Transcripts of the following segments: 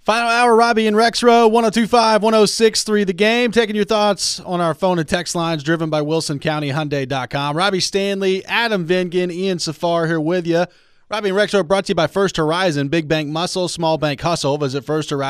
Final hour, Robbie and Rexroad, 102.5, 106.3 The Game. Taking your thoughts on our phone and text lines driven by WilsonCountyHyundai.com. Robbie Stanley, Adam Vingan, Ian Safar here with you. Robbie and Rexroad brought to you by First Horizon. Big bank muscle, small bank hustle. Visit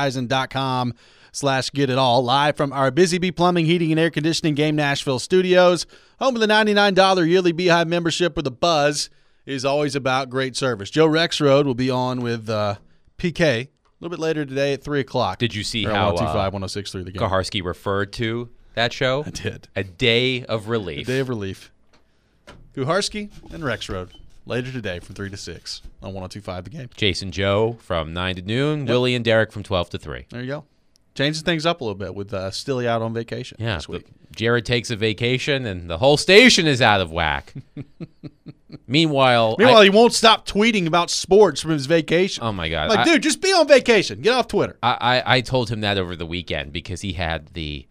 firsthorizon.com/getitall. Live from our Busy Bee Plumbing, Heating, and Air Conditioning Game Nashville studios. Home of the $99 yearly Beehive membership with a buzz is always about great service. Joe Rexroad will be on with PK. A little bit later today at 3 o'clock. Did you see how 102.5, 106.3 The Game. Kaharski referred to that show? I did. A day of relief. A day of relief. Kuharski and Rexroad later today from 3 to 6 on 102.5 The Game. Jason Joe from 9 to noon. Willie and Derek from 12 to 3. There you go. Changes things up a little bit with Stilly out on vacation this week. Jared takes a vacation, and the whole station is out of whack. Meanwhile, he won't stop tweeting about sports from his vacation. Oh, my God. Dude, just be on vacation. Get off Twitter. I told him that over the weekend because he had the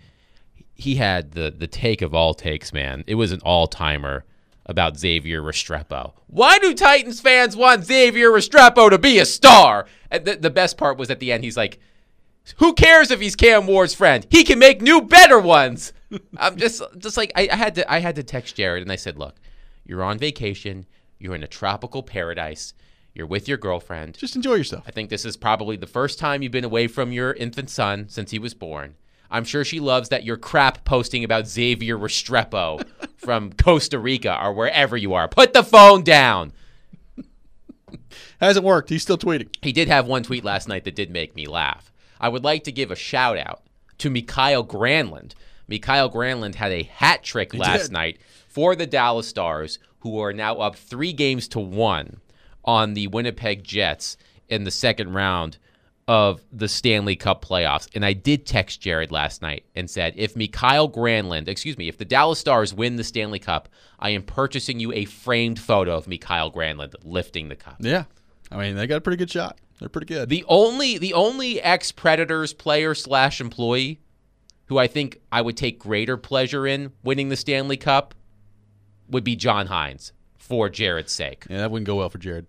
take of all takes, man. It was an all-timer about Xavier Restrepo. Why do Titans fans want Xavier Restrepo to be a star? And the best part was at the end, he's like, who cares if he's Cam Ward's friend? He can make new, better ones. I'm just like I had to text Jared, and I said, look, you're on vacation. You're in a tropical paradise. You're with your girlfriend. Just enjoy yourself. I think this is probably the first time you've been away from your infant son since he was born. I'm sure she loves that you're crap posting about Xavier Restrepo from Costa Rica or wherever you are. Put the phone down. Hasn't worked. He's still tweeting. He did have one tweet last night that did make me laugh. I would like to give a shout-out to Mikael Granlund. Mikael Granlund had a hat trick last night for the Dallas Stars, who are now up 3-1 on the Winnipeg Jets in the second round of the Stanley Cup playoffs. And I did text Jared last night and said, if the Dallas Stars win the Stanley Cup, I am purchasing you a framed photo of Mikael Granlund lifting the cup. Yeah. I mean, they got a pretty good shot. They're pretty good. The only ex-Predators player/employee who I think I would take greater pleasure in winning the Stanley Cup would be John Hines, for Jared's sake. Yeah, that wouldn't go well for Jared.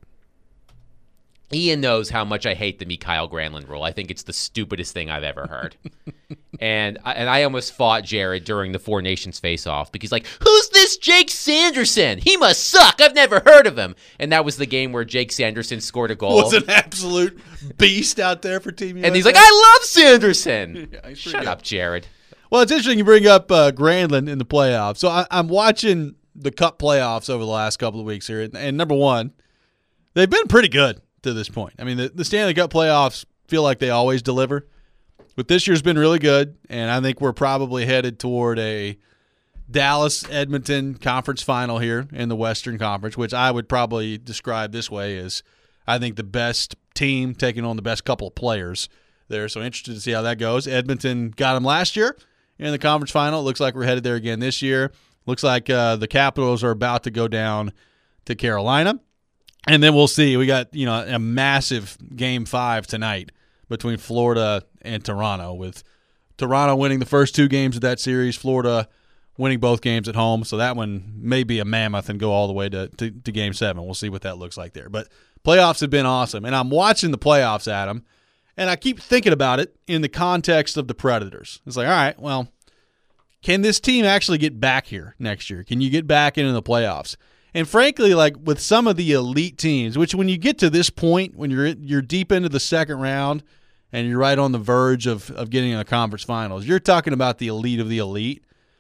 Ian knows how much I hate the Mikael Granlund rule. I think it's the stupidest thing I've ever heard. and I almost fought Jared during the Four Nations face-off because, like, who's this Jake Sanderson? He must suck. I've never heard of him. And that was the game where Jake Sanderson scored a goal. Was an absolute beast out there for Team USA. And he's like, I love Sanderson. Yeah, Shut up, Jared. Well, it's interesting you bring up Granlund in the playoffs. So I'm watching the Cup playoffs over the last couple of weeks here. And number one, they've been pretty good to this point. I mean, the Stanley Cup playoffs feel like they always deliver. But this year's been really good, and I think we're probably headed toward a Dallas-Edmonton conference final here in the Western Conference, which I would probably describe this way as I think the best team taking on the best couple of players there. So interested to see how that goes. Edmonton got them last year in the conference final. It looks like we're headed there again this year. Looks like the Capitals are about to go down to Carolina. And then we'll see. We got, a massive Game 5 tonight between Florida and Toronto, with Toronto winning the first 2 games of that series, Florida winning both games at home. So that one may be a mammoth and go all the way to Game 7. We'll see what that looks like there. But playoffs have been awesome. And I'm watching the playoffs, Adam, and I keep thinking about it in the context of the Predators. It's like, all right, well, can this team actually get back here next year? Can you get back into the playoffs? And frankly, like with some of the elite teams, which when you get to this point, when you're deep into the second round and you're right on the verge of getting in the conference finals, you're talking about the elite of the elite.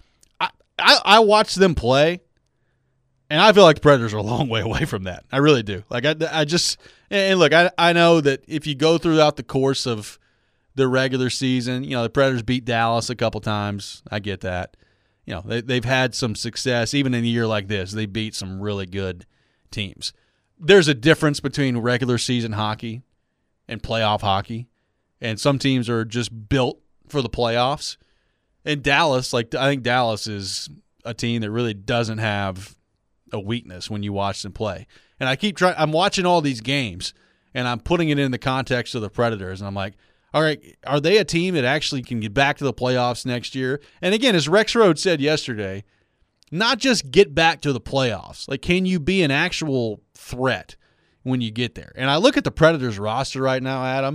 I watch them play, and I feel like the Predators are a long way away from that. I really do. Like I just – and look, I know that if you go throughout the course of the regular season, the Predators beat Dallas a couple times. I get that. They've had some success. Even in a year like this, they beat some really good teams. There's a difference between regular season hockey and playoff hockey, and some teams are just built for the playoffs. And Dallas, I think Dallas is a team that really doesn't have a weakness when you watch them play. And I keep trying. I'm watching all these games, and I'm putting it in the context of the Predators, and I'm like, all right, are they a team that actually can get back to the playoffs next year? And again, as Rexroad said yesterday, not just get back to the playoffs. Like, can you be an actual threat when you get there? And I look at the Predators roster right now, Adam,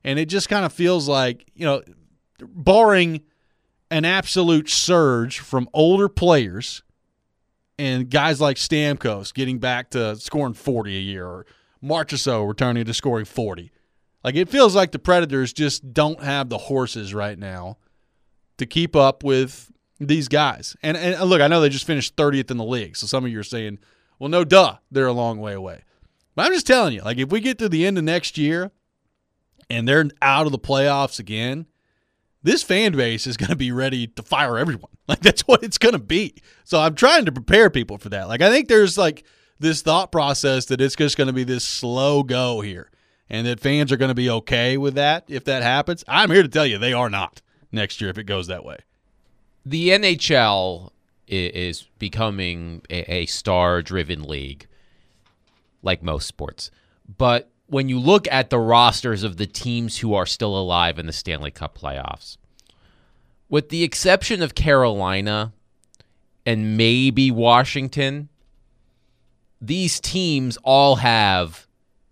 And it just kind of feels like, barring an absolute surge from older players and guys like Stamkos getting back to scoring 40 a year, or Marchessault returning to scoring 40. Like, it feels like the Predators just don't have the horses right now to keep up with these guys. And look, I know they just finished 30th in the league, so some of you are saying, well, no duh, they're a long way away. But I'm just telling you, like, if we get to the end of next year and they're out of the playoffs again, this fan base is going to be ready to fire everyone. Like, that's what it's going to be. So I'm trying to prepare people for that. Like, I think there's, like, this thought process that it's just going to be this slow go here and that fans are going to be okay with that if that happens. I'm here to tell you they are not next year if it goes that way. The NHL is becoming a star-driven league, like most sports. But when you look at the rosters of the teams who are still alive in the Stanley Cup playoffs, with the exception of Carolina and maybe Washington, these teams all have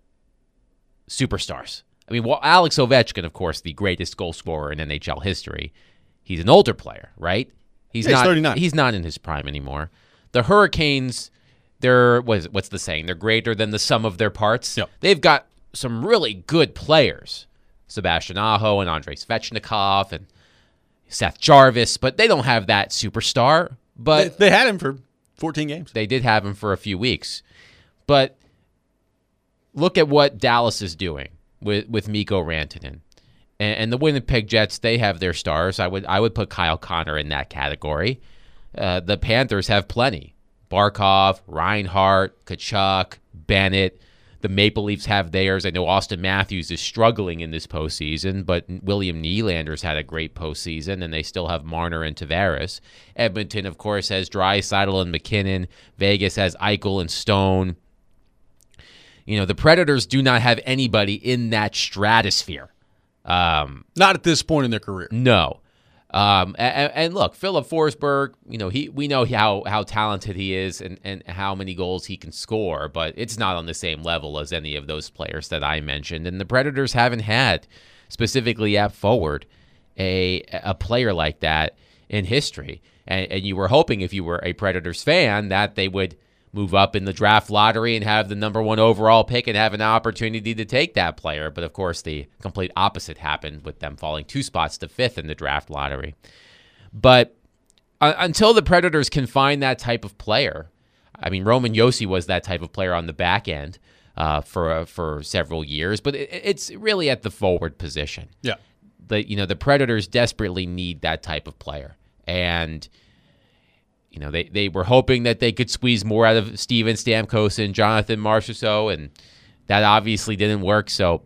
superstars. I mean, Alex Ovechkin, of course, the greatest goal scorer in NHL history. He's an older player, right? He's 39. He's not in his prime anymore. The Hurricanes, what's the saying? They're greater than the sum of their parts. Yep. They've got some really good players, Sebastian Aho and Andrei Svechnikov and Seth Jarvis, but they don't have that superstar. But they had him for 14 games. They did have him for a few weeks. But look at what Dallas is doing with Mikko Rantanen. And the Winnipeg Jets, they have their stars. I would put Kyle Connor in that category. The Panthers have plenty. Barkov, Reinhart, Tkachuk, Bennett. The Maple Leafs have theirs. I know Austin Matthews is struggling in this postseason, but William Nylander's had a great postseason, and they still have Marner and Tavares. Edmonton, of course, has Draisaitl and McKinnon. Vegas has Eichel and Stone. The Predators do not have anybody in that stratosphere. Not at this point in their career. No. And look, Philip Forsberg, we know how talented he is and how many goals he can score, but it's not on the same level as any of those players that I mentioned. And the Predators haven't had, specifically at forward, a player like that in history. And you were hoping, if you were a Predators fan, that they would move up in the draft lottery and have the number 1 overall pick and have an opportunity to take that player. But, of course, the complete opposite happened with them falling 2 spots to 5th in the draft lottery. But until the Predators can find that type of player, I mean, Roman Josi was that type of player on the back end for several years, but it's really at the forward position. Yeah. The Predators desperately need that type of player. And they were hoping that they could squeeze more out of Steven Stamkos and Jonathan Marchessault, and that obviously didn't work. So,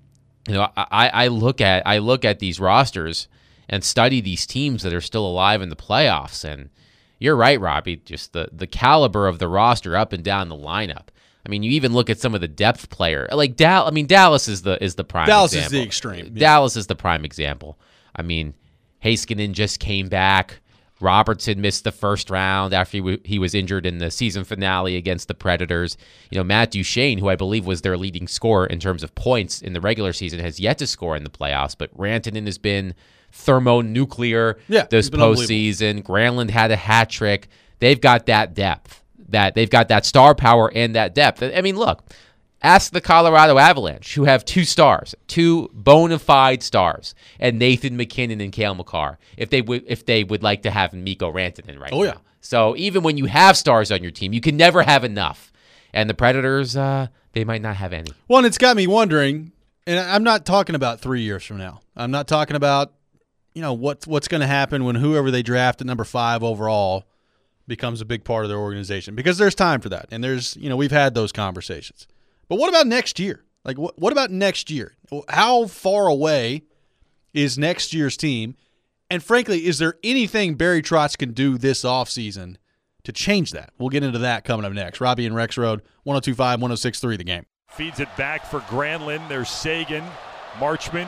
I look at these rosters and study these teams that are still alive in the playoffs, and you're right, Robbie. Just the caliber of the roster up and down the lineup. I mean, you even look at some of the depth player, like Dallas is the prime. Dallas example. is the extreme. Yeah. Dallas is the prime example. I mean, Heiskanen just came back. Robertson missed the first round after he was injured in the season finale against the Predators. Matt Duchene, who I believe was their leading scorer in terms of points in the regular season, has yet to score in the playoffs. But Rantanen has been thermonuclear this postseason. Granlund had a hat trick. They've got that depth. They've got that star power and that depth. I mean, look. Ask the Colorado Avalanche, who have 2 stars, 2 bona fide stars, and Nathan McKinnon and Cale Makar, if they would like to have Mikko Rantanen right now. Yeah. So even when you have stars on your team, you can never have enough. And the Predators, they might not have any. Well, and it's got me wondering, and I'm not talking about 3 years from now. I'm not talking about, what's going to happen when whoever they draft at number 5 overall becomes a big part of their organization, because there's time for that. And we've had those conversations. But what about next year? Like, what about next year? How far away is next year's team? And frankly, is there anything Barry Trotz can do this offseason to change that? We'll get into that coming up next. Robbie and Rex Road, 102.5, 106.3 The Game. Feeds it back for Granlund. There's Sagan, Marchment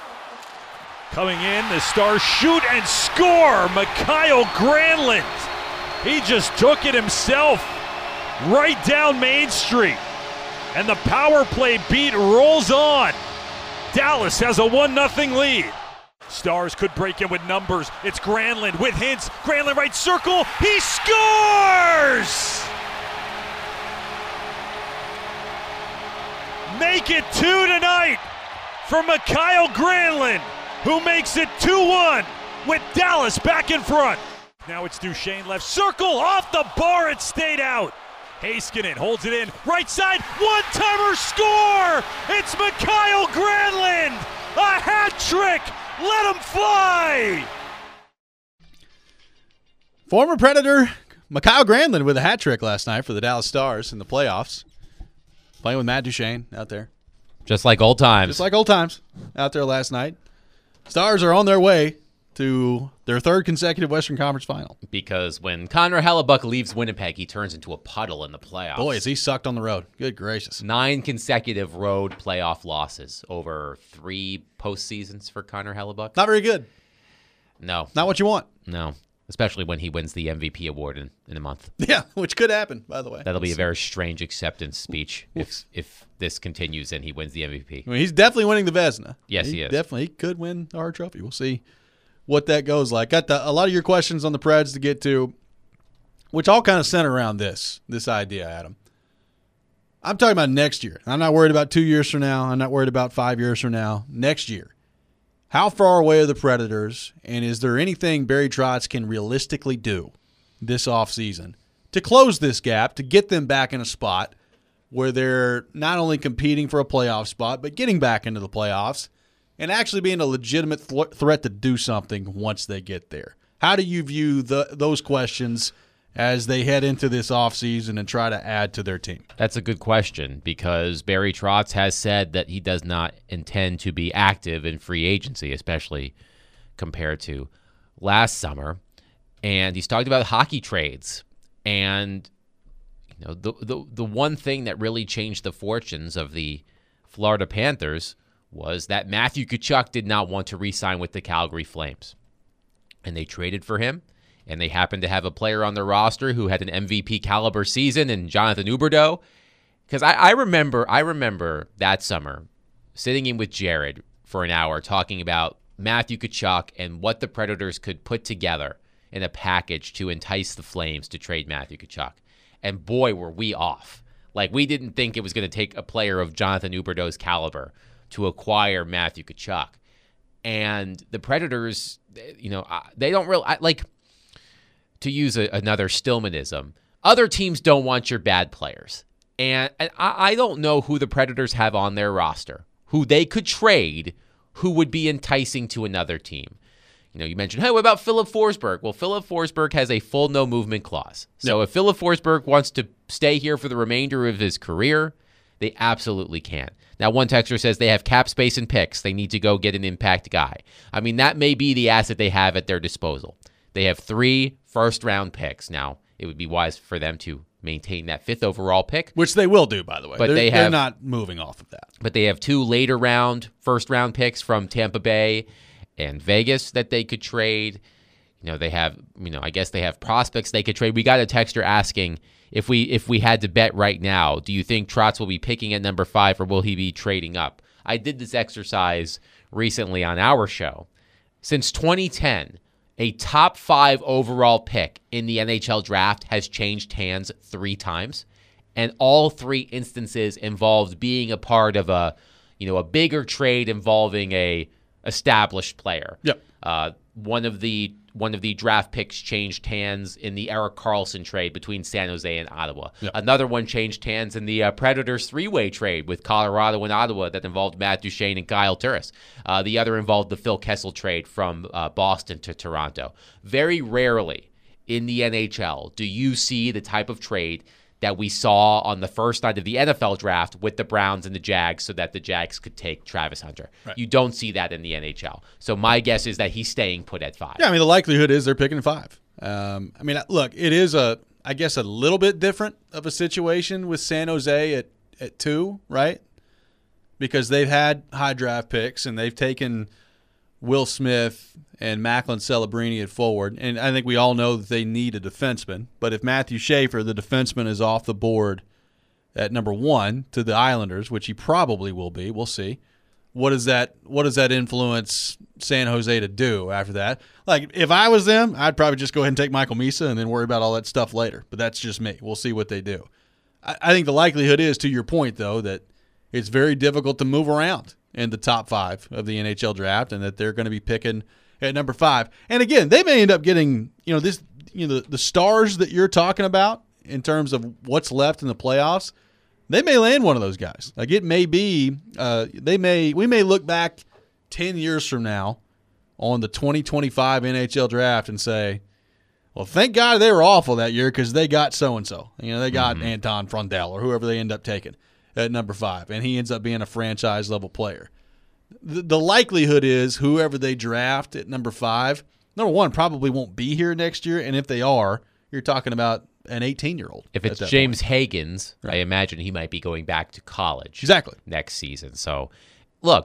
coming in. The Stars shoot and score. Mikael Granlund. He just took it himself right down Main Street. And the power play beat rolls on. Dallas has a 1-0 lead. Stars could break in with numbers. It's Granlund with Hintz. Granlund right circle. He scores! Make it 2 tonight for Mikael Granlund, who makes it 2-1 with Dallas back in front. Now it's Duchesne left circle. Off the bar, it stayed out. Heiskanen holds it in. Right side, one-timer score! It's Mikael Granlund! A hat trick! Let him fly! Former Predator Mikael Granlund with a hat trick last night for the Dallas Stars in the playoffs. Playing with Matt Duchesne out there. Just like old times. Just like old times out there last night. Stars are on their way to their third consecutive Western Conference final. Because when Connor Hellebuck leaves Winnipeg, he turns into a puddle in the playoffs. Boy, is he sucked on the road. Good gracious. 9 consecutive road playoff losses over 3 postseasons for Connor Hellebuck. Not very good. No. Not what you want. No. Especially when he wins the MVP award in a month. Yeah, which could happen, by the way. That'll be a very strange acceptance speech if this continues and he wins the MVP. I mean, he's definitely winning the Vezina. Yes, he is. Definitely. He could win our trophy. We'll see what that goes like. Got a lot of your questions on the Preds to get to, which all kind of center around this idea, Adam. I'm talking about next year. I'm not worried about 2 years from now. I'm not worried about 5 years from now. Next year. How far away are the Predators, and is there anything Barry Trotz can realistically do this offseason to close this gap, to get them back in a spot where they're not only competing for a playoff spot, but getting back into the playoffs and actually being a legitimate threat to do something once they get there? How do you view those questions as they head into this offseason and try to add to their team? That's a good question, because Barry Trotz has said that he does not intend to be active in free agency, especially compared to last summer. And he's talked about hockey trades. And you know, the one thing that really changed the fortunes of the Florida Panthers was that Matthew Tkachuk did not want to re-sign with the Calgary Flames. And they traded for him. And they happened to have a player on their roster who had an MVP caliber season in Jonathan Huberdeau. Because I remember that summer sitting in with Jared for an hour talking about Matthew Tkachuk and what the Predators could put together in a package to entice the Flames to trade Matthew Tkachuk. And boy, were we off. Like, we didn't think it was going to take a player of Jonathan Huberdeau's caliber to acquire Matthew Tkachuk. And the Predators, you know, they don't really, like, to use another Stillmanism, other teams don't want your bad players. And I don't know who the Predators have on their roster, who they could trade, who would be enticing to another team. You know, you mentioned, hey, what about Philip Forsberg? Well, Philip Forsberg has a full no movement clause. So if Philip Forsberg wants to stay here for the remainder of his career, they absolutely can. Now, one texter says they have cap space and picks. They need to go get an impact guy. I mean, that may be the asset they have at their disposal. They have 3 first-round picks. Now, it would be wise for them to maintain that 5th overall pick. Which they will do, by the way. But they're not moving off of that. But they have 2 first-round picks from Tampa Bay and Vegas that they could trade. You know, they have, I guess they have prospects they could trade. We got a texter asking, if we had to bet right now, do you think Trotz will be picking at number 5 or will he be trading up? I did this exercise recently on our show. Since 2010, a top 5 overall pick in the NHL draft has changed hands 3 times, and all 3 instances involved being a part of a bigger trade involving a established player. Yep. One of the draft picks changed hands in the Erik Karlsson trade between San Jose and Ottawa. Yep. Another one changed hands in the Predators 3-way trade with Colorado and Ottawa that involved Matt Duchesne and Kyle Turris. The other involved the Phil Kessel trade from Boston to Toronto. Very rarely in the NHL do you see the type of trade that we saw on the first night of the NFL draft with the Browns and the Jags so that the Jags could take Travis Hunter. Right. You don't see that in the NHL. So my guess is that he's staying put at 5. Yeah, the likelihood is they're picking 5. Look, it is a little bit different of a situation with San Jose at 2, right? Because they've had high draft picks and they've taken Will Smith and Macklin Celebrini at forward. And I think we all know that they need a defenseman. But if Matthew Schaefer, the defenseman, is off the board at number 1 to the Islanders, which he probably will be, we'll see, what does that influence San Jose to do after that? Like, if I was them, I'd probably just go ahead and take Michael Misa and then worry about all that stuff later. But that's just me. We'll see what they do. I think the likelihood is, to your point, though, that it's very difficult to move around in the top 5 of the NHL draft, and that they're going to be picking at number 5. And again, they may end up getting, the stars that you're talking about in terms of what's left in the playoffs. They may land one of those guys. Like, it may be, we may look back 10 years from now on the 2025 NHL draft and say, well, thank God they were awful that year because they got so-and-so. They got Anton Frundell or whoever they end up taking at number 5, and he ends up being a franchise-level player. The likelihood is whoever they draft at number 5, number 1, probably won't be here next year, and if they are, you're talking about an 18-year-old. If it's James Hagens, right, I imagine he might be going back to college next season. So, look,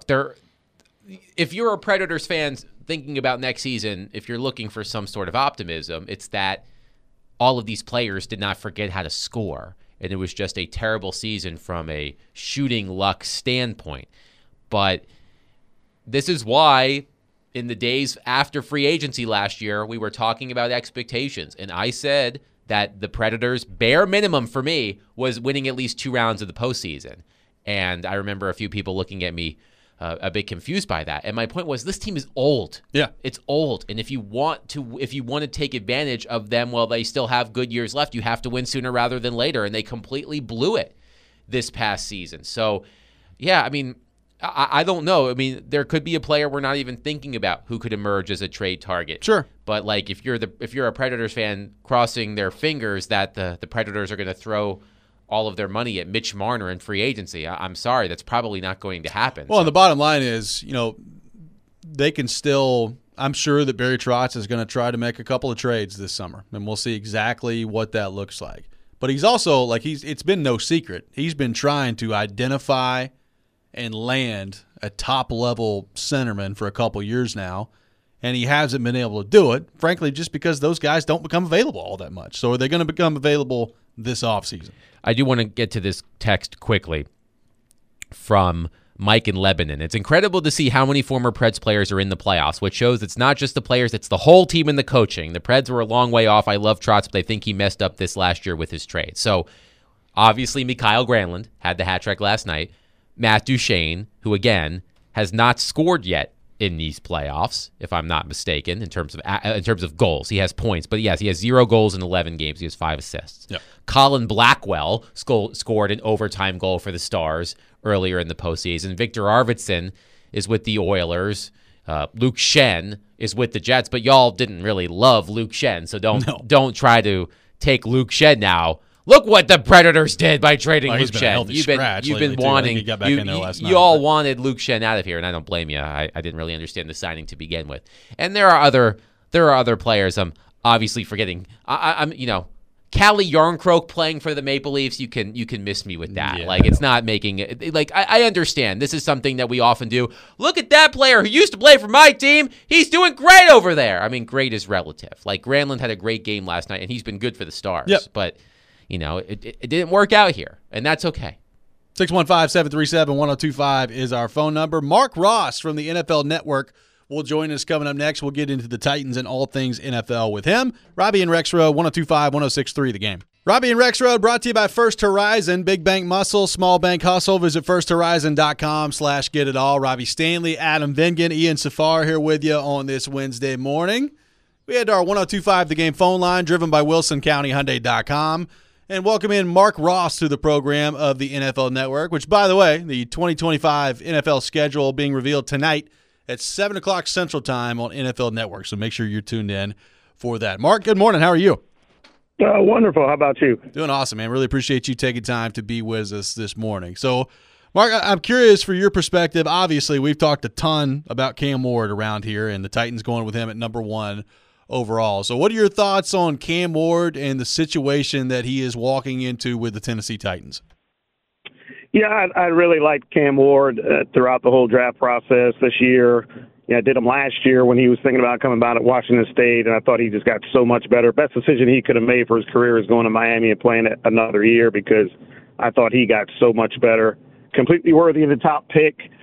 if you're a Predators fan thinking about next season, if you're looking for some sort of optimism, it's that all of these players did not forget how to score, and it was just a terrible season from a shooting luck standpoint. But this is why in the days after free agency last year, we were talking about expectations, and I said that the Predators' bare minimum for me was winning at least 2 rounds of the postseason. And I remember a few people looking at me a bit confused by that. And my point was, this team is old. Yeah. It's old. And if you want to take advantage of them while they still have good years left, you have to win sooner rather than later. And they completely blew it this past season. So, yeah, I mean, I don't know. I mean, there could be a player we're not even thinking about who could emerge as a trade target. Sure. But like, if you're a Predators fan crossing their fingers that the Predators are going to throw all of their money at Mitch Marner in free agency, I'm sorry, that's probably not going to happen. Well, and the bottom line is, they can still. I'm sure that Barry Trotz is going to try to make a couple of trades this summer, and we'll see exactly what that looks like. But he's also it's been no secret. He's been trying to identify and land a top-level centerman for a couple years now, and he hasn't been able to do it, frankly, just because those guys don't become available all that much. So are they going to become available this offseason? I do want to get to this text quickly from Mike in Lebanon. It's incredible to see how many former Preds players are in the playoffs, which shows it's not just the players, it's the whole team and the coaching. The Preds were a long way off. I love Trotz, but I think he messed up this last year with his trade. So obviously Mikael Granlund had the hat trick last night. Matt Duchene, who again has not scored yet in these playoffs, if I'm not mistaken, in terms of goals. He has points, but yes, he has 0 goals in 11 games. He has 5 assists. Yep. Colin Blackwell scored an overtime goal for the Stars earlier in the postseason. Victor Arvidsson is with the Oilers. Luke Schenn is with the Jets, but y'all didn't really love Luke Schenn, so don't try to take Luke Schenn now. Look what the Predators did by trading Luke Schenn. You've been wanting. You all wanted Luke Schenn out of here, and I don't blame you. I didn't really understand the signing to begin with. And there are other players. I'm obviously forgetting. I'm Calle Jarnkrok playing for the Maple Leafs. You can miss me with that. Yeah, it's not making it. I understand. This is something that we often do. Look at that player who used to play for my team. He's doing great over there. I mean, great is relative. Granlund had a great game last night, and he's been good for the Stars. Yep. But it didn't work out here, and that's okay. 615-737-1025 is our phone number. Mark Ross from the NFL Network will join us coming up next. We'll get into the Titans and all things NFL with him. Robbie and Rexroad, 1025-1063 The Game. Robbie and Rexroad brought to you by First Horizon. Big bank muscle, small bank hustle. Visit firsthorizon.com/getitall. Robbie Stanley, Adam Vingan, Ian Safar here with you on this Wednesday morning. We had our 1025 The Game phone line driven by WilsonCountyHyundai.com. And welcome in Mark Ross to the program of the NFL Network, which, by the way, the 2025 NFL schedule being revealed tonight at 7 o'clock Central Time on NFL Network. So make sure you're tuned in for that. Mark, good morning. How are you? Wonderful. How about you? Doing awesome, man. Really appreciate you taking time to be with us this morning. So, Mark, I'm curious for your perspective. Obviously, we've talked a ton about Cam Ward around here and the Titans going with him at number 1 overall. So what are your thoughts on Cam Ward and the situation that he is walking into with the Tennessee Titans? Yeah, I really liked Cam Ward throughout the whole draft process this year. I did him last year when he was thinking about coming out at Washington State, and I thought he just got so much better. Best decision he could have made for his career is going to Miami and playing it another year because I thought he got so much better. Completely worthy of the top pick.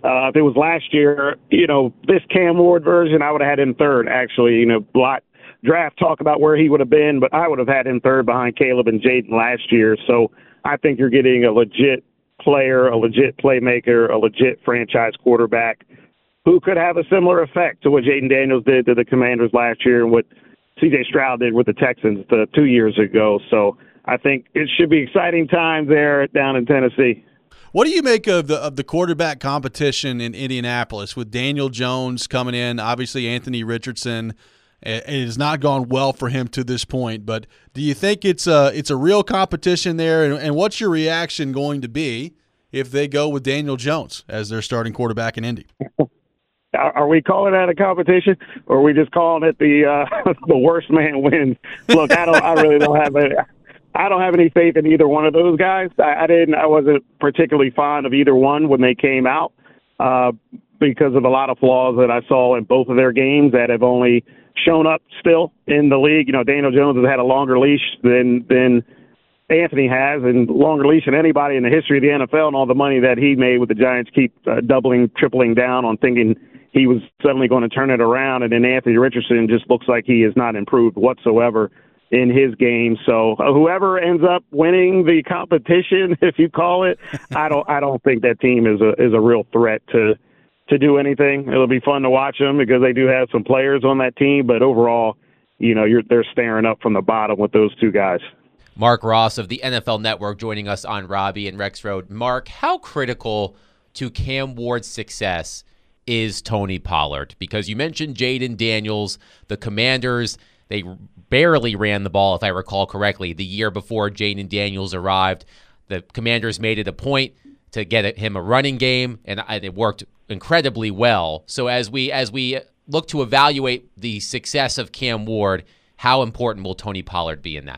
If it was last year, this Cam Ward version, I would have had him third, actually. A lot draft talk about where he would have been, but I would have had him third behind Caleb and Jaden last year. So I think you're getting a legit player, a legit playmaker, a legit franchise quarterback who could have a similar effect to what Jaden Daniels did to the Commanders last year and what C.J. Stroud did with the Texans 2 years ago. So I think it should be exciting times there down in Tennessee. What do you make of the quarterback competition in Indianapolis with Daniel Jones coming in? Obviously, Anthony Richardson, it has not gone well for him to this point. But do you think it's a real competition there? And what's your reaction going to be if they go with Daniel Jones as their starting quarterback in Indy? Are we calling that a competition, or are we just calling it the the worst man wins? Look, I really don't have it. I don't have any faith in either one of those guys. I wasn't particularly fond of either one when they came out because of a lot of flaws that I saw in both of their games that have only shown up still in the league. Daniel Jones has had a longer leash than Anthony has, and longer leash than anybody in the history of the NFL, and all the money that he made with the Giants keep doubling, tripling down on thinking he was suddenly going to turn it around. And then Anthony Richardson just looks like he has not improved whatsoever in his game. So whoever ends up winning the competition, if you call it, I don't think that team is a real threat to do anything. It'll be fun to watch them because they do have some players on that team, but overall, they're staring up from the bottom with those two guys. Mark Ross of the NFL Network joining us on Robbie and Rex Road. Mark, how critical to Cam Ward's success is Tony Pollard? Because you mentioned Jaden Daniels, the Commanders, they barely ran the ball, if I recall correctly, the year before Jaden Daniels arrived. The Commanders made it a point to get him a running game, and it worked incredibly well. So as we look to evaluate the success of Cam Ward, how important will Tony Pollard be in that?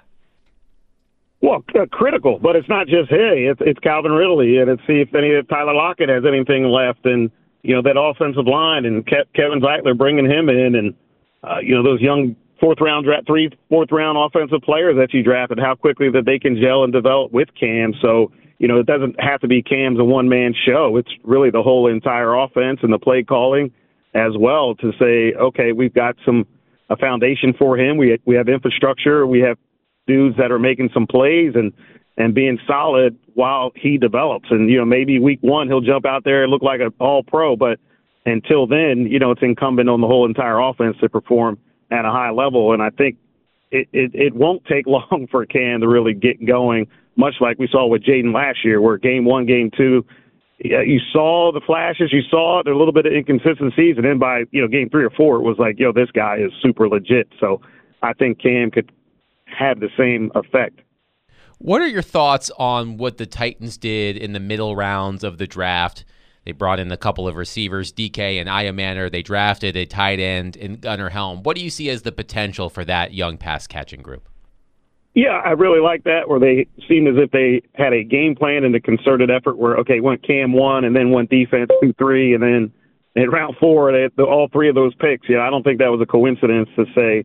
Well, critical, but it's not just it's Calvin Ridley, and it's see if Tyler Lockett has anything left, and that offensive line, and Kevin Zeitler bringing him in, and those young fourth round offensive players that you drafted, how quickly that they can gel and develop with Cam. So it doesn't have to be Cam's a one man show. It's really the whole entire offense and the play calling as well to say, okay, we've got a foundation for him. We have infrastructure. We have dudes that are making some plays and being solid while he develops. And, maybe week one he'll jump out there and look like an all-pro, but until then, it's incumbent on the whole entire offense to perform at a high level. And I think it won't take long for Cam to really get going, much like we saw with Jaden last year, where game one, game two, you saw the flashes, you saw a little bit of inconsistencies, and then by, game 3 or 4, it was like, this guy is super legit. So I think Cam could have the same effect. What are your thoughts on what the Titans did in the middle rounds of the draft? They brought in a couple of receivers, DK and Iamaner. They drafted a tight end in Gunnar Helm. What do you see as the potential for that young pass-catching group? Yeah, I really like that, where they seemed as if they had a game plan and a concerted effort where, went Cam 1 and then went defense 2-3, and then in round 4, all three of those picks. I don't think that was a coincidence to say,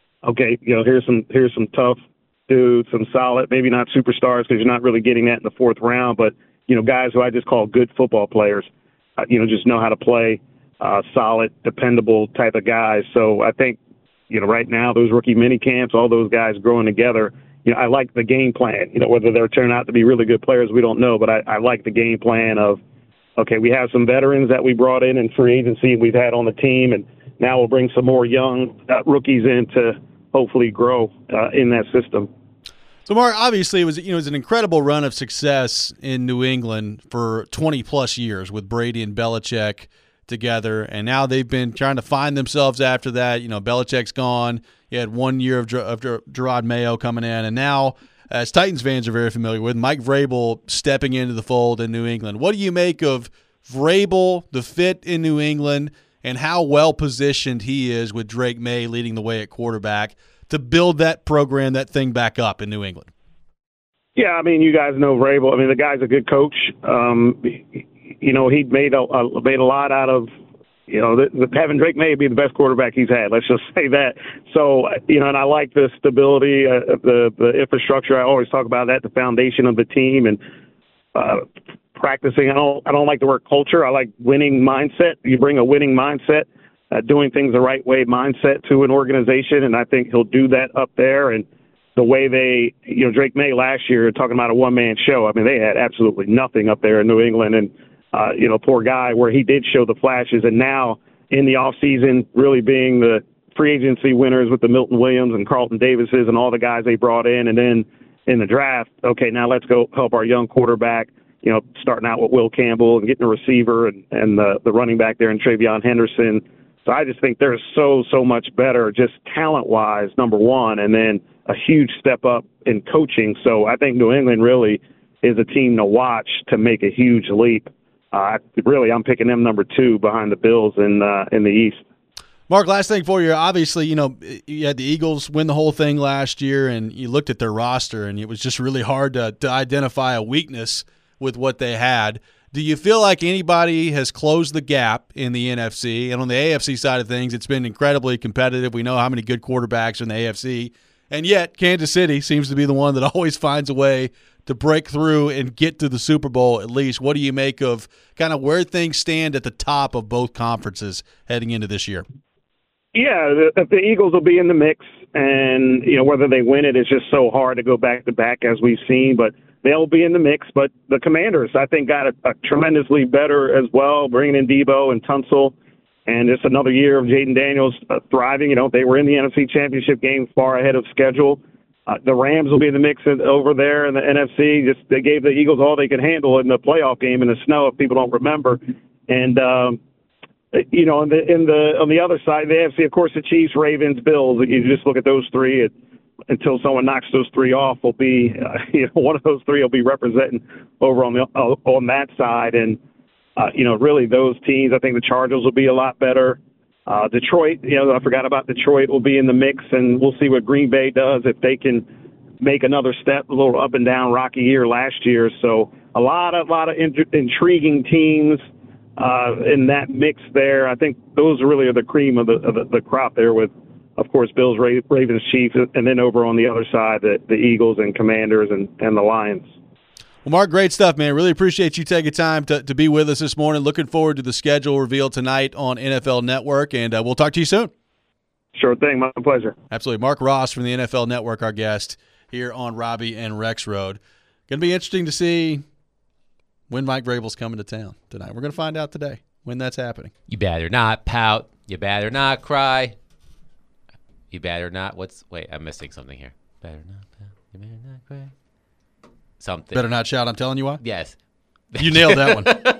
here's some tough dudes, some solid, maybe not superstars because you're not really getting that in the 4th round, but, guys who I just call good football players, just know how to play, solid, dependable type of guys. So I think, right now, those rookie mini camps, all those guys growing together, I like the game plan. Whether they'll turn out to be really good players, we don't know, but I like the game plan of, we have some veterans that we brought in free agency we've had on the team, and now we'll bring some more young rookies in to hopefully grow in that system. So, Mark, obviously it was an incredible run of success in New England for 20-plus years with Brady and Belichick together, and now they've been trying to find themselves after that. Belichick's gone. You had 1 year of Gerard Mayo coming in, and now, as Titans fans are very familiar with, Mike Vrabel stepping into the fold in New England. What do you make of Vrabel, the fit in New England, and how well-positioned he is with Drake May leading the way at quarterback to build that program, that thing back up in New England? Yeah, you guys know Vrabel. The guy's a good coach. He made a lot out of, having Drake May be the best quarterback he's had. Let's just say that. So, and I like the stability, the infrastructure. I always talk about that, the foundation of the team. And practicing. I don't like the word culture. I like winning mindset. You bring a winning mindset, doing things the right way mindset to an organization, and I think he'll do that up there. And the way they, Drake May last year, talking about a one-man show. I mean, they had absolutely nothing up there in New England, and poor guy, where he did show the flashes, and now in the off season, really being the free agency winners with the Milton Williams and Carlton Davises and all the guys they brought in, and then in the draft, okay, now let's go help our young quarterback, starting out with Will Campbell and getting a receiver and the running back there in Travion Henderson. So I just think they're so much better just talent-wise, number one, and then a huge step up in coaching. So I think New England really is a team to watch to make a huge leap. I'm picking them number 2 behind the Bills in the East. Mark, last thing for you. Obviously, you had the Eagles win the whole thing last year, and you looked at their roster, and it was just really hard to identify a weakness with what they had. Do you feel like anybody has closed the gap in the NFC? And on the AFC side of things, it's been incredibly competitive. We know how many good quarterbacks are in the AFC, and yet Kansas City seems to be the one that always finds a way to break through and get to the Super Bowl at least. What do you make of kind of where things stand at the top of both conferences heading into this year? Yeah, the Eagles will be in the mix, and whether they win it is just so hard to go back to back as we've seen, but they'll be in the mix. But the Commanders, I think, got a tremendously better as well, bringing in Debo and Tunsil, and it's another year of Jaden Daniels thriving. They were in the NFC Championship game far ahead of schedule. The Rams will be in the mix over there in the NFC. They gave the Eagles all they could handle in the playoff game in the snow, if people don't remember, and on the other side, the AFC, of course, the Chiefs, Ravens, Bills. You just look at those three. Until someone knocks those three off, will be one of those three will be representing over on that side. And really those teams. I think the Chargers will be a lot better. Detroit, I forgot about Detroit, will be in the mix, and we'll see what Green Bay does if they can make another step. A little up and down, rocky year last year. So a lot of intriguing teams. In that mix there, I think those really are the cream of the crop there with, of course, Bills, Ravens, Chiefs, and then over on the other side, the Eagles and Commanders and the Lions. Well, Mark, great stuff, man. Really appreciate you taking time to be with us this morning. Looking forward to the schedule reveal tonight on NFL Network, and we'll talk to you soon. Sure thing. My pleasure. Absolutely. Mark Ross from the NFL Network, our guest here on Robbie and Rex Road. Going to be interesting to see when Mike Vrabel's coming to town tonight. We're going to find out today when that's happening. You better not pout. You better not cry. You better not. Wait, I'm missing something here. Better not pout. You better not cry. Something. Better not shout. I'm telling you why. Yes. You nailed that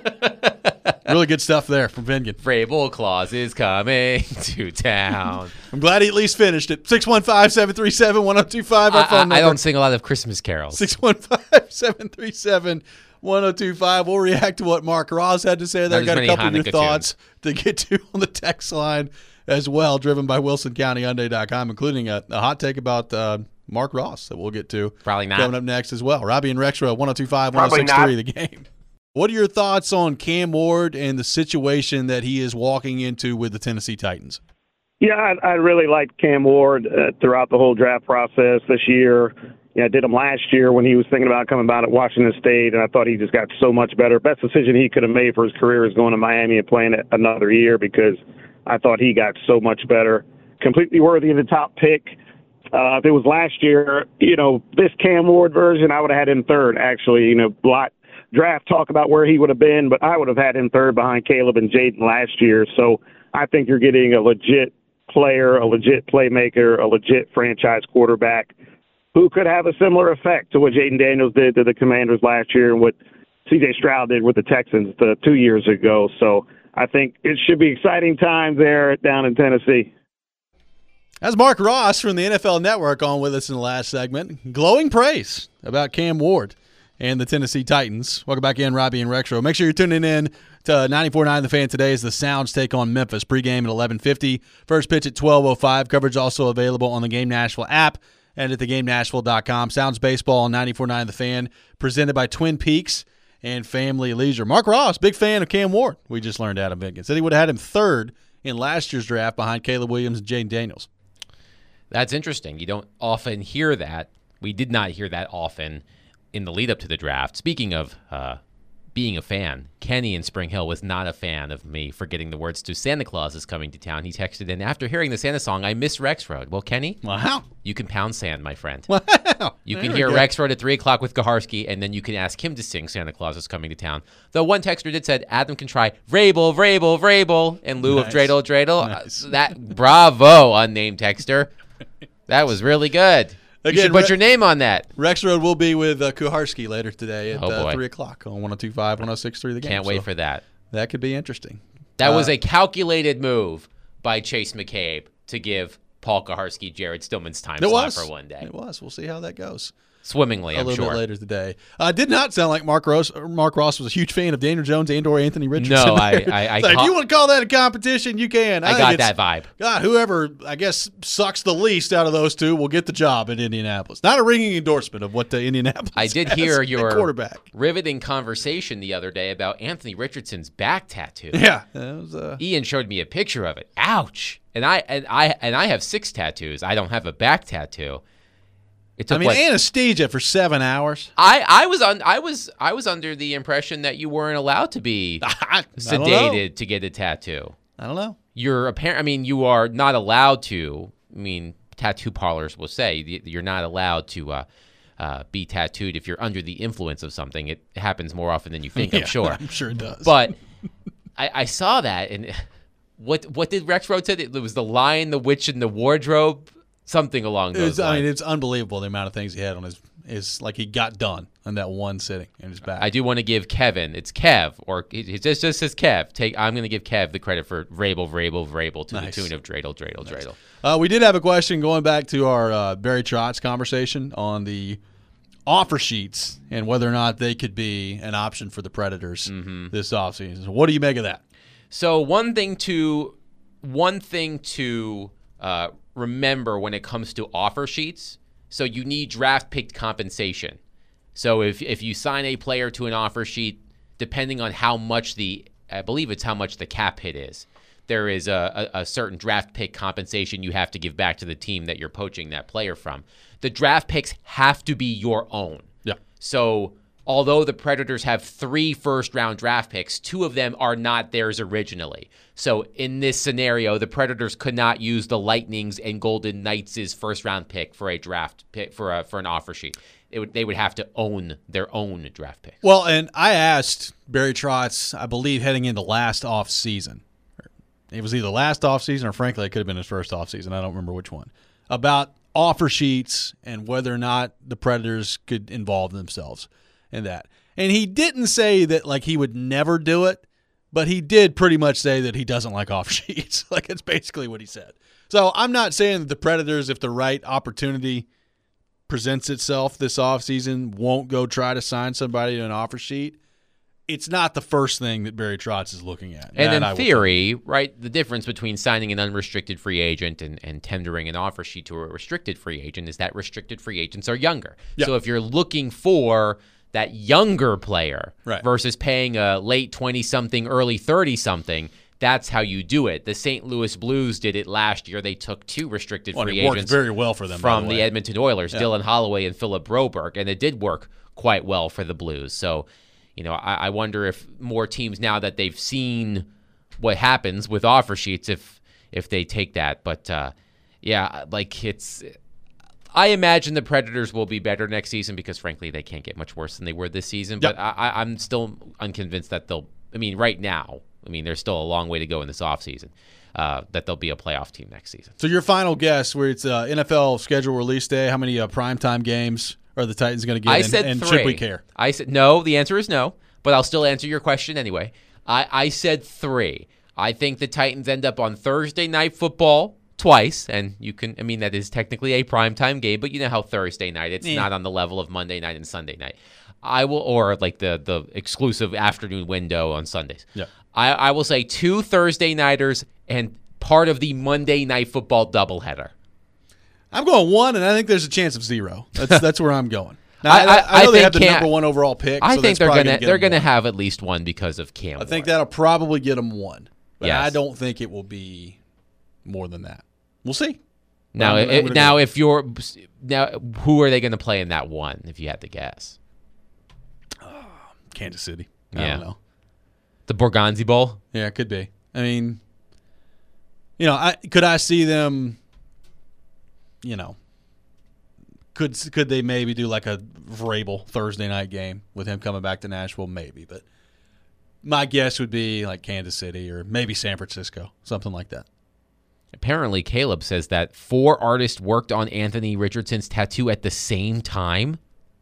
one. Really good stuff there from Vingan. Vrabel Claus is coming to town. I'm glad he at least finished it. 615-737-1025, our phone number. I don't sing a lot of Christmas carols. 615-737-1025. We'll react to what Mark Ross had to say there. Got a couple of your thoughts to get to on the text line as well, driven by WilsonCountyHyundai.com, including a hot take about Mark Ross that we'll get to. Probably not. Coming up next as well. Robbie and Rexroad, 102.5, 106.3 The Game. What are your thoughts on Cam Ward and the situation that he is walking into with the Tennessee Titans? Yeah, I really liked Cam Ward throughout the whole draft process this year. I did him last year when he was thinking about coming out at Washington State, and I thought he just got so much better. Best decision he could have made for his career is going to Miami and playing it another year, because I thought he got so much better. Completely worthy of the top pick. If it was last year, this Cam Ward version, I would have had him third, actually. Lot draft talk about where he would have been, but I would have had him third behind Caleb and Jaden last year. So I think you're getting a legit player, a legit playmaker, a legit franchise quarterback who could have a similar effect to what Jaden Daniels did to the Commanders last year and what C.J. Stroud did with the Texans 2 years ago. So I think it should be exciting times there down in Tennessee. As Mark Ross from the NFL Network on with us in the last segment, glowing praise about Cam Ward and the Tennessee Titans. Welcome back in, Robbie and Rexroad. Make sure you're tuning in to 94.9 The Fan today as the Sounds take on Memphis. Pregame at 11:50. First pitch at 12:05. Coverage also available on the Game Nashville app and at theGameNashville.com. Sounds Baseball on 94.9 The Fan, presented by Twin Peaks and Family Leisure. Mark Ross, big fan of Cam Ward. We just learned Adam Vingan. Said he would have had him third in last year's draft behind Caleb Williams and Jaden Daniels. That's interesting. You don't often hear that. We did not hear that often in the lead up to the draft. Speaking of being a fan, Kenny in Spring Hill was not a fan of me forgetting the words to Santa Claus is Coming to Town. He texted in, after hearing the Santa song, I miss Rexroad. Well, Kenny, Wow. you can pound sand, my friend. Wow. You There can we hear go. Rexroad at 3 o'clock with Gaharski, and then you can ask him to sing Santa Claus is Coming to Town. Though one texter did said Adam can try Vrabel, Vrabel, Vrabel in lieu of Nice. Dreidel, Dreidel. Nice. Bravo, unnamed texter. That was really good. You Again, should put your name on that. Rexroad will be with Kuharski later today at Oh, boy. 3 o'clock on 102.5, 106.3 The Game. Can't wait So for that. that could be interesting. That was a calculated move by Chase McCabe to give Paul Kaharski Jared Stillman's time It slot was. for one day. It was. We'll see how that goes. Swimmingly, A I'm little sure. bit later today. Did not sound like Mark Ross was a huge fan of Daniel Jones and/or Anthony Richardson. No, I It's like, if you want to call that a competition, you can. I think got it's- that vibe. God, whoever, I guess, sucks the least out of those two will get the job in Indianapolis. Not a ringing endorsement of what the Indianapolis I did has hear at your quarterback. riveting conversation the other day about Anthony Richardson's back tattoo. Yeah. That was, Ian showed me a picture of it. Ouch! And I have 6 tattoos. I don't have a back tattoo. It took anesthesia for 7 hours. I was under the impression that you weren't allowed to be I don't know. sedated to get a tattoo. I don't know. You are not allowed to. Tattoo parlors will say you're not allowed to be tattooed if you're under the influence of something. It happens more often than you think, I'm sure. I'm sure it does. But I saw that, and what did Rexroad say? It was the Lion, the Witch, and the Wardrobe, something along those lines. it's unbelievable the amount of things he had on his like he got done on that one sitting in his back. I do want to give Kevin, it's Kev, or it just says Kev. I'm going to give Kev the credit for Vrabel to Nice. the tune of Dreidel. We did have a question going back to our Barry Trotz conversation on the offer sheets and whether or not they could be an option for the Predators this offseason. So what do you make of that? So one thing to remember when it comes to offer sheets, so you need draft pick compensation. So if you sign a player to an offer sheet, depending on how much I believe it's how much the cap hit is, there is a certain draft pick compensation you have to give back to the team that you're poaching that player from. The draft picks have to be your own. Yeah. So although the Predators have 3 first-round draft picks, 2 of them are not theirs originally. So in this scenario, the Predators could not use the Lightning's and Golden Knights' first-round pick for a draft pick for an offer sheet. They would have to own their own draft pick. Well, and I asked Barry Trotz, I believe, heading into last offseason. It was either last offseason or, frankly, it could have been his first offseason. I don't remember which one. About offer sheets and whether or not the Predators could involve themselves in that. And he didn't say that, like, he would never do it, but he did pretty much say that he doesn't like offer sheets. Like, that's basically what he said. So I'm not saying that the Predators, if the right opportunity presents itself this offseason, won't go try to sign somebody to an offer sheet. It's not the first thing that Barry Trotz is looking at. And That I in will theory, right, the difference between signing an unrestricted free agent and tendering an offer sheet to a restricted free agent is that restricted free agents are younger. Yeah. So if you're looking for that younger player Right. versus paying a late 20-something, early 30-something, that's how you do it. The St. Louis Blues did it last year. They took 2 restricted Well, free it worked agents very well for them, by from the the way. Edmonton Oilers, Dylan Holloway and Philip Broberg, and it did work quite well for the Blues. So, I wonder if more teams, now that they've seen what happens with offer sheets, if they take that. But I imagine the Predators will be better next season because, frankly, they can't get much worse than they were this season. Yep. But I'm still unconvinced that they'll. Right now, there's still a long way to go in this offseason. That they'll be a playoff team next season. So your final guess, where it's NFL schedule release day, how many primetime games are the Titans going to get? I said and 3. should we care? I said no. The answer is no, but I'll still answer your question anyway. I said 3. I think the Titans end up on Thursday Night Football twice, and you can. That is technically a primetime game, but you know how Thursday night it's not on the level of Monday night and Sunday night. Or like the exclusive afternoon window on Sundays. Yeah. I will say 2 Thursday nighters and part of the Monday Night Football doubleheader. I'm going 1, and I think there's a chance of 0. That's where I'm going. Now, I I know they think have the Cam- number 1 overall pick. I so think that's probably they're get them gonna 1. have at least one because of Cam. I think Warren. that'll probably get them 1, but Yes. I don't think it will be more than that. We'll see. Now, I'm gonna who are they going to play in that one? If you had to guess, Kansas City. I don't know. The Borgonzi Bowl? Yeah, it could be. I mean, could I see them, could they maybe do like a Vrabel Thursday night game with him coming back to Nashville? Maybe, but my guess would be like Kansas City or maybe San Francisco, something like that. Apparently, Caleb says that 4 artists worked on Anthony Richardson's tattoo at the same time.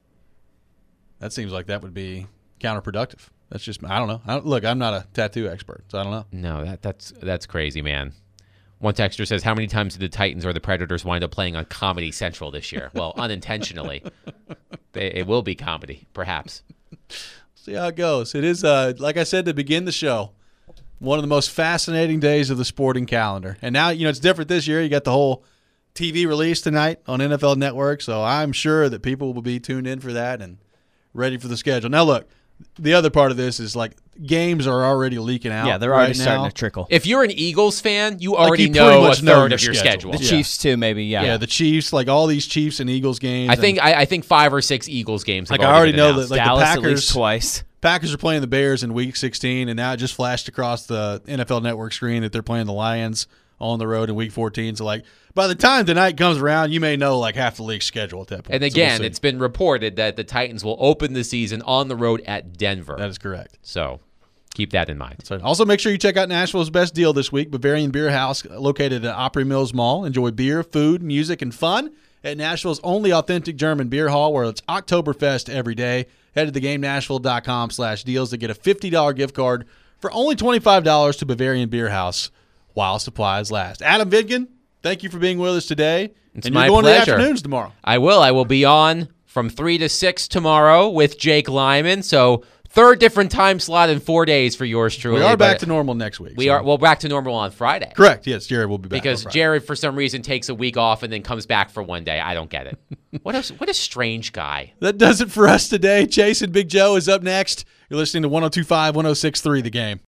That seems like that would be counterproductive. That's just, I don't know. Look, I'm not a tattoo expert, so I don't know. No, that's crazy, man. One texter says, how many times did the Titans or the Predators wind up playing on Comedy Central this year? Well, unintentionally. It will be comedy, perhaps. See how it goes. It is, like I said to begin the show, one of the most fascinating days of the sporting calendar. And now, it's different this year. You got the whole TV release tonight on NFL Network, so I'm sure that people will be tuned in for that and ready for the schedule. Now, look, the other part of this is like games are already leaking out. Yeah, they're already right starting now. to trickle. If you're an Eagles fan, you already you know pretty a much know third your of your schedule. schedule. The Chiefs too, maybe. Yeah, the Chiefs, like all these Chiefs and Eagles games. I think 5 or 6 Eagles games. Have Like I already been know announced. that like Dallas the Packers at least twice. Packers are playing the Bears in Week 16, and now it just flashed across the NFL Network screen that they're playing the Lions on the road in Week 14. So, like, by the time tonight comes around, you may know like half the league's schedule at that point. And again, it's been reported that the Titans will open the season on the road at Denver. That is correct. So keep that in mind. So also, make sure you check out Nashville's best deal this week, Bavarian Beer House, located at Opry Mills Mall. Enjoy beer, food, music, and fun at Nashville's only authentic German beer hall, where it's Oktoberfest every day. Head to theGameNashville.com/deals to get a $50 gift card for only $25 to Bavarian Beer House while supplies last. Adam Vidgen, thank you for being with us today. It's and my you're going pleasure. to the afternoons tomorrow. I will be on from 3 to 6 tomorrow with Jake Lyman. So third different time slot in 4 days for yours truly. We are back to normal next week. We are back to normal on Friday. Correct. Yes, Jared will be back. Because Jared, for some reason, takes a week off and then comes back for one day. I don't get it. What a strange guy. That does it for us today. Chase and Big Joe is up next. You're listening to 102.5, 106.3 The Game.